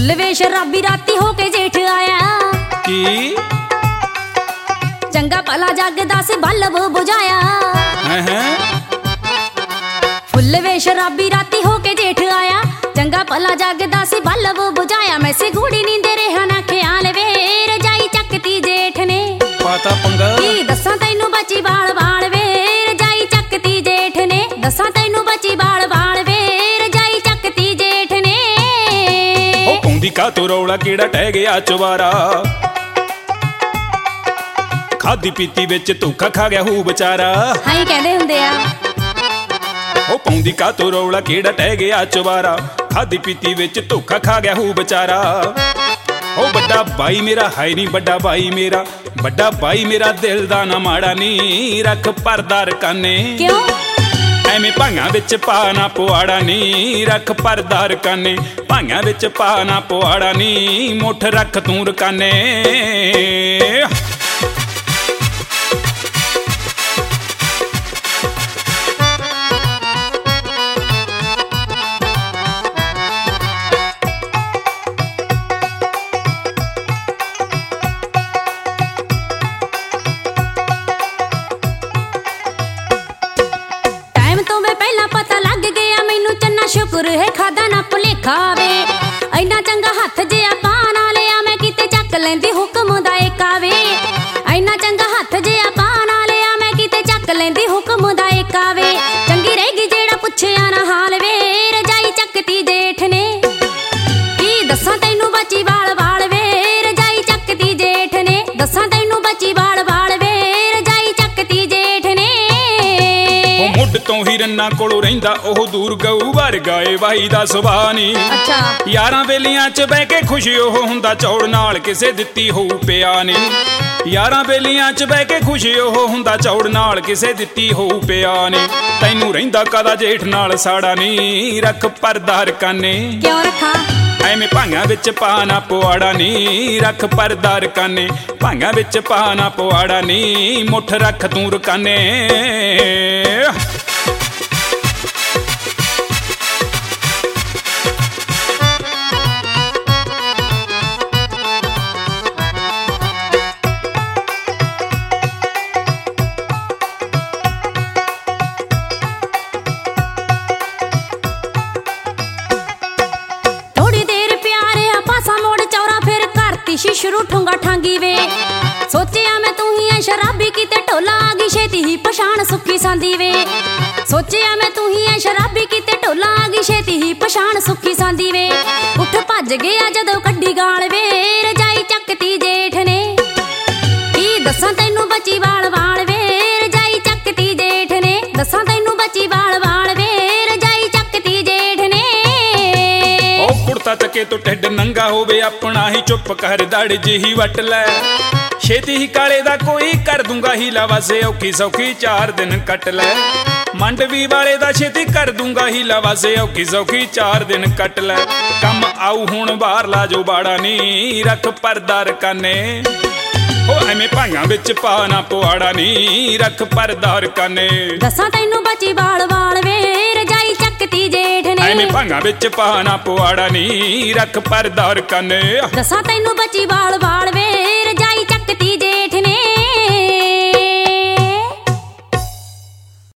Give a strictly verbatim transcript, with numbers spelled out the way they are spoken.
Full वे शराबी राती होके जेठ आया की चंगा भला जगदा से बल्ब बुझाया। फुल वे शराबी राती होके जेठ आया चंगा भला जगदा से बल्ब बुझाया। मैं से घूड़ी नींदे रेहा ना ख्याल वे रजाई चकती जेठ ने पाता पंगा की दसा तैनू बची बाल बाल वे रजाई चकती जेठ ने दसा तैनू बची बाल बाल वे रजाई चकती जेठ ने। ओ पौंदी का तो रौला केड़ा टह गया चवारा खादी पीती विच धोखा खा गया हू बेचारा। हां कहंदे हुंदे आ ओ पौंदी का तो रौला केड़ा टह गया चवारा खादी पीती विच धोखा खा गया हू बेचारा। ओ बड़ा भाई मेरा है नी बड़ा भाई मेरा बड़ा भाई मेरा दिल दा ना माड़ा नी रख परदा रकाने क्यों ਐਵੇਂ ਭਾਂਗਾਂ ਵਿੱਚ ਪਾ ਨਾ ਪੁਆੜਾ ਨੀ ਰੱਖ ਪਰਦਾ ਰਕਾਨੇ ਭਾਂਗਾਂ ਵਿੱਚ ਪਾ ਨਾ ਪੁਆੜਾ ਨੀ ਮੁੱਠ ਰੱਖ ਤੂੰ ਰਕਾਨੇ। शुक्र है खादा ना भुलेखा वे इन्ना चंगा हथ जिहा पा ना लिया मैं किते चक लैंदी हुक्म दा एका वे इन्ना चंगा हथ जिहा पा ना लिया मैं किते चक लैंदी हुक्म दा एका वे। चंगी रहेगी जेड़ा पुछया ना हाल वे रजाई चकती जेठ ने की दसा तैनू बची बाल बाल वे रजाई चकती जेठ ने दसा तैनू बची बाल बाल वे रजाई चकती जेठ ने। मुੱਢ ਤੋਂ ਹੀ ਰੰਨਾ ਕੋਲੋਂ ਰਹਿੰਦਾ ਉਹ ਦੂਰ ਗਊ ਵਰਗਾ ਏ ਬਾਈ ਦਾ ਸੁਭਾਅ ਨੀ। ਅੱਛਾ ਯਾਰਾਂ ਵੇਲੀਆਂ 'ਚ ਬਹਿ ਕੇ ਖੁਸ਼ੀ ਉਹ ਹੁੰਦਾ ਚੌੜ ਨਾਲ ਕਿਸੇ ਦਿੱਤੀ ਹੋਊ ਪਿਆ ਨੀ। ਯਾਰਾਂ ਵੇਲੀਆਂ 'ਚ ਬਹਿ ਕੇ ਖੁਸ਼ੀ ਉਹ ਹੁੰਦਾ ਚੌੜ ਨਾਲ ਕਿਸੇ ਦਿੱਤੀ ਹੋਊ ਪਿਆ ਨੀ। ਤੈਨੂੰ ਰਹਿੰਦਾ ਕਾਦਾ ਜੇਠ ਨਾਲ ਸਾੜਾ ਨੀ ਰੱਖ ਪਰਦਾ ਰਕਾਨੇ ਕਿਉਂ ਰੱਖਾਂ ਐਵੇਂ ਭਾਂਗਾਂ ਵਿੱਚ ਪਾ ਨਾ ਪੁਆੜਾ ਨੀ ਰੱਖ ਪਰਦਾ ਰਕਾਨੇ ਭਾਂਗਾਂ ਵਿੱਚ ਪਾ ਨਾ ਪੁਆੜਾ ਨੀ ਮੁੱਠ ਰੱਖ ਤੂੰ ਰਕਾਨੇ। शुरू ठूंगा ठांगी वे सोचिया मैं तू ही है शराबी किते ढोला आ गई छेती ही पछाण सुखी सांदी वे सोचिया मैं तू ही है शराबी किते ढोला आ गई छेती ही पछाण सुखी सांदी वे। उठ भज गया जदों कड्डी गाल वे रजाई चकती जेठ ने की दसा तैनू बची वाल वाल वे रजाई चकती जेठ ने दसा तैनू बची वाल वाल वे रजाई चकती जेठ ने। ओ कुड़ता तके तो ढिड नंगा होवे अपना ही चुप कर दड़ ਜਿਹੀ ਵੱਟ ਲੈ ਛੇਤੀ ਹੀ ਕਾਲੇ ਦਾ ਕੋਈ ਕਰ ਦੂੰਗਾ ਹੀਲਾ ਵਾਸੇ ਔਖੀ ਸੌਖੀ ਚਾਰ ਦਿਨ ਕੱਟ ਲੈ ਮੰਡਵੀ ਵਾਲੇ ਦਾ ਛੇਤੀ ਕਰ ਦੂੰਗਾ ਹੀਲਾ ਵਾਸੇ ਔਖੀ ਸੌਖੀ ਚਾਰ ਦਿਨ ਕੱਟ ਲੈ। ਕੰਮ ਆਊ ਹੁਣ ਬਾਹਰ ਲਾ ਜੋ ਬਾੜਾ ਨੀ ਰੱਖ ਪਰਦਾ ਰਕਾਨੇ ਹੋ ਐਵੇਂ ਭਾਂਗਾਂ ਵਿੱਚ ਪਾ ਨਾ ਪੁਆੜਾ ਨੀ ਰੱਖ ਪਰਦਾ ਰਕਾਨੇ ਦਸਾਂ ਤੈਨੂੰ ਬਚੀ ਵਾਲ ਵਾਲ ਵੇ ਰਜਾਈ ਚੱਕਤੀ ਜੇਠ ਨੇ ਐਵੇਂ ਭਾਂਗਾਂ ਵਿੱਚ ਪਾ ਨਾ ਪੁਆੜਾ ਨੀ ਰੱਖ ਪਰਦਾ ਰਕਾਨੇ ਦਸਾਂ ਤੈਨੂੰ ਬਚੀ ਵਾਲ ਵਾਲ ਵੇ